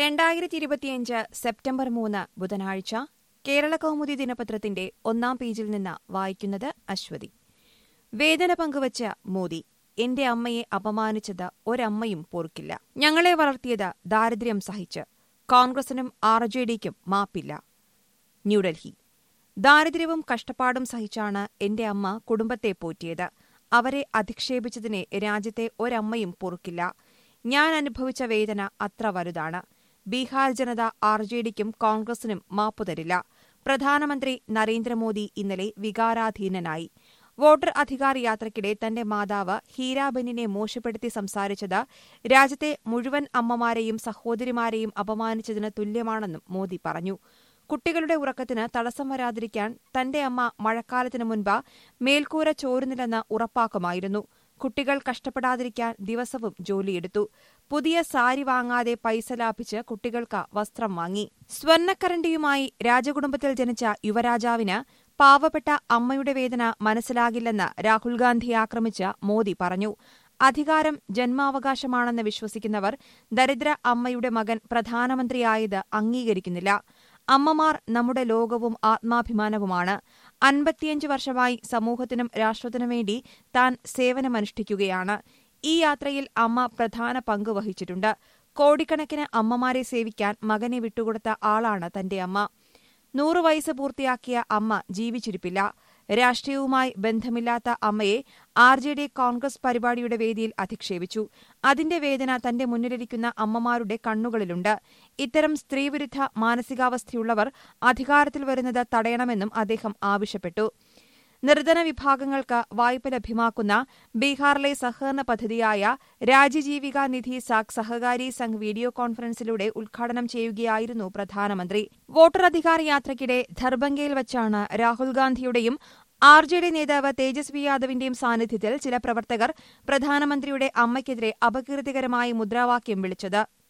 2025 September 3 ബുധനാഴ്ച കേരളകൗമുദി ദിനപത്രത്തിന്റെ ഒന്നാം പേജിൽ നിന്ന് വായിക്കുന്നത് അശ്വതി. വേദന പങ്കുവച്ച മോദി, എന്റെ അമ്മയെ അപമാനിച്ചത് ഒരമ്മയും പൊറുക്കില്ല. ഞങ്ങളെ വളർത്തിയത് ദാരിദ്ര്യം സഹിച്ച്. കോൺഗ്രസിനും ആർജെഡിക്കും മാപ്പില്ല. ന്യൂഡൽഹി. ദാരിദ്ര്യവും കഷ്ടപ്പാടും സഹിച്ചാണ് എന്റെ അമ്മ കുടുംബത്തെ പോറ്റിയത്. അവരെ അധിക്ഷേപിച്ചതിനെ രാജ്യത്തെ ഒരമ്മയും പൊറുക്കില്ല. ഞാൻ അനുഭവിച്ച വേദന അത്ര വലുതാണ്. ബീഹാർ ജനത ആർജെഡിക്കും കോൺഗ്രസിനും മാപ്പുതരില്ല. പ്രധാനമന്ത്രി നരേന്ദ്രമോദി ഇന്നലെ വികാരാധീനനായി. വോട്ടർ അധികാർ യാത്രയ്ക്കിടെ തന്റെ മാതാവ് ഹീരാബെന്നിനെ മോശപ്പെടുത്തി സംസാരിച്ചത് രാജ്യത്തെ മുഴുവൻ അമ്മമാരെയും സഹോദരിമാരെയും അപമാനിച്ചതിന് തുല്യമാണെന്നും മോദി പറഞ്ഞു. കുട്ടികളുടെ ഉറക്കത്തിന് തടസ്സം വരാതിരിക്കാൻ തന്റെ അമ്മ മഴക്കാലത്തിനു മുൻപ് മേൽക്കൂര ചോരുന്നില്ലെന്ന് ഉറപ്പാക്കുമായിരുന്നു. കുട്ടികൾ കഷ്ടപ്പെടാതിരിക്കാൻ ദിവസവും ജോലിയെടുത്തു. പുതിയ സാരി വാങ്ങാതെ പൈസ ലാഭിച്ച് കുട്ടികൾക്ക് വസ്ത്രം വാങ്ങി. സ്വർണ്ണക്കരണ്ടിയുമായി രാജകുടുംബത്തിൽ ജനിച്ച യുവരാജാവിന് പാവപ്പെട്ട അമ്മയുടെ വേദന മനസ്സിലാകില്ലെന്ന് രാഹുൽ ഗാന്ധിയെ ആക്രമിച്ച് മോദി പറഞ്ഞു. അധികാരം ജന്മാവകാശമാണെന്ന് വിശ്വസിക്കുന്നവർ ദരിദ്ര അമ്മയുടെ മകൻ പ്രധാനമന്ത്രിയായത് അംഗീകരിക്കുന്നില്ല. അമ്മമാർ നമ്മുടെ ലോകവും ആത്മാഭിമാനവുമാണ്. 55 വർഷമായി സമൂഹത്തിനും രാഷ്ട്രത്തിനും വേണ്ടി താൻ സേവനമനുഷ്ഠിക്കുകയാണ്. ഈ യാത്രയിൽ അമ്മ പ്രധാന പങ്ക് വഹിച്ചിട്ടുണ്ട്. കോടിക്കണക്കിന് അമ്മമാരെ സേവിക്കാൻ മകനെ വിട്ടുകൊടുത്ത ആളാണ് തന്റെ അമ്മ. 100 വയസ്സ് പൂർത്തിയാക്കിയ അമ്മ ജീവിച്ചിരിപ്പില്ല. രാഷ്ട്രീയവുമായി ബന്ധമില്ലാത്ത അമ്മയെ ആർജെഡി കോൺഗ്രസ് പരിപാടിയുടെ വേദിയിൽ അധിക്ഷേപിച്ചു. അതിന്റെ വേദന തന്റെ മുന്നിലിരിക്കുന്ന അമ്മമാരുടെ കണ്ണുകളിലുണ്ട്. ഇത്തരം സ്ത്രീവിരുദ്ധ മാനസികാവസ്ഥയുള്ളവർ അധികാരത്തിൽ വരുന്നത് തടയണമെന്നും അദ്ദേഹം ആവശ്യപ്പെട്ടു. നിർധന വിഭാഗങ്ങൾക്ക് വായ്പ ലഭ്യമാക്കുന്ന ബീഹാറിലെ സഹകരണ പദ്ധതിയായ രാജ്യജീവിക നിധി സഹകാരി സംഘ് വീഡിയോ കോൺഫറൻസിലൂടെ ഉദ്ഘാടനം ചെയ്യുകയായിരുന്നു പ്രധാനമന്ത്രി. വോട്ടർ അധികാർ യാത്രയ്ക്കിടെ ദർഭംഗയിൽ വച്ചാണ് രാഹുൽ ഗാന്ധിയുടെയും ആർജെഡി നേതാവ് തേജസ്വി യാദവിന്റെയും സാന്നിധ്യത്തിൽ ചില പ്രവർത്തകർ പ്രധാനമന്ത്രിയുടെ അമ്മയ്ക്കെതിരെ അപകീർത്തികരമായ മുദ്രാവാക്യം വിളിച്ചത്.